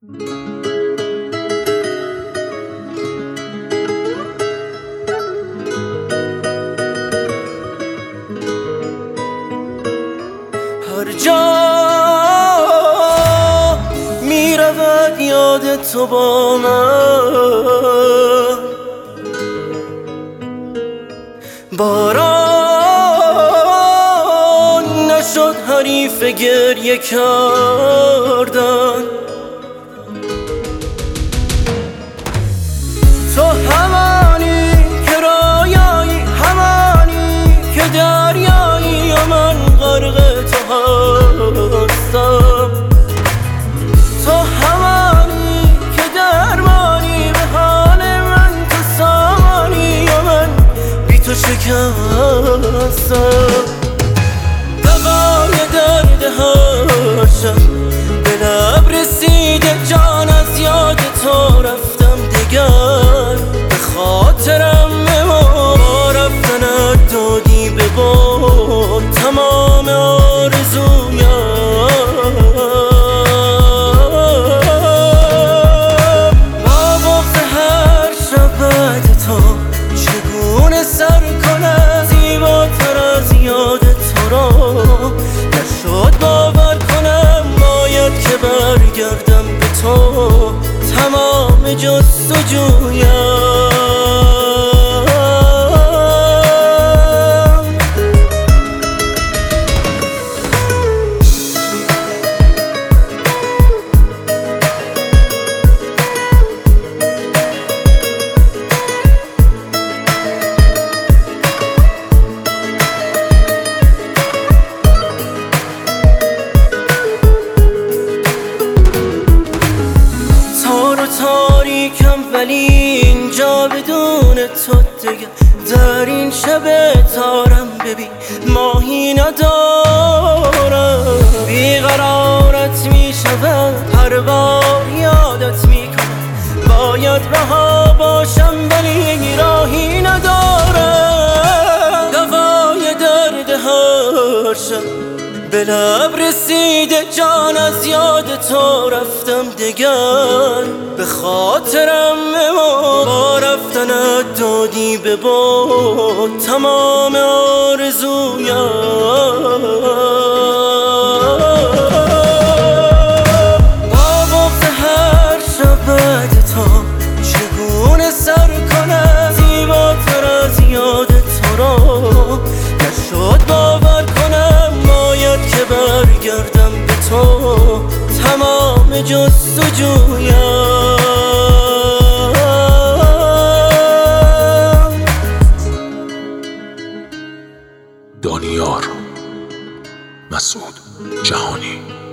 هر جا می رود یاد تو با من، باران نشد حریف گریه کردن. تو همانی که رویایی، همانی که دریایی و من غرق تو هستم. تو همانی که درمانی به حال من، تو سامانی و من بی تو شکستم. دغای درد هر شب به لب رسیده، جان از یاد تو رفتم دگر. به خاطرم ما رفتنت دادی به باد تمام آرزویم. با بغض هر شب بعد تو چگونه سر کنم، زیباتر از یاد تو را نشد باور کنم. باید که برگردم به تو تمام جستجویم. تاریکم ولی اینجا بدون تو دیگه، در این شب تارم ببین ماهی ندارم. بیقرارت می شدم هر بار یادت می کنم، باید رها باشم ولی راهی ندارم. دوای درد هر شب به لب رسیده، جان از یاد تو رفتم دگر. به خاطرم ما با رفتنت دادی به باد تمام آرزویم. با بغض هر شب بعد تو چگونه سر کنم، زیباتر از یاد تو را نشد باور کنم. باید که برگردم به تو تمام جستجویم. دانیار مسعود جهانی.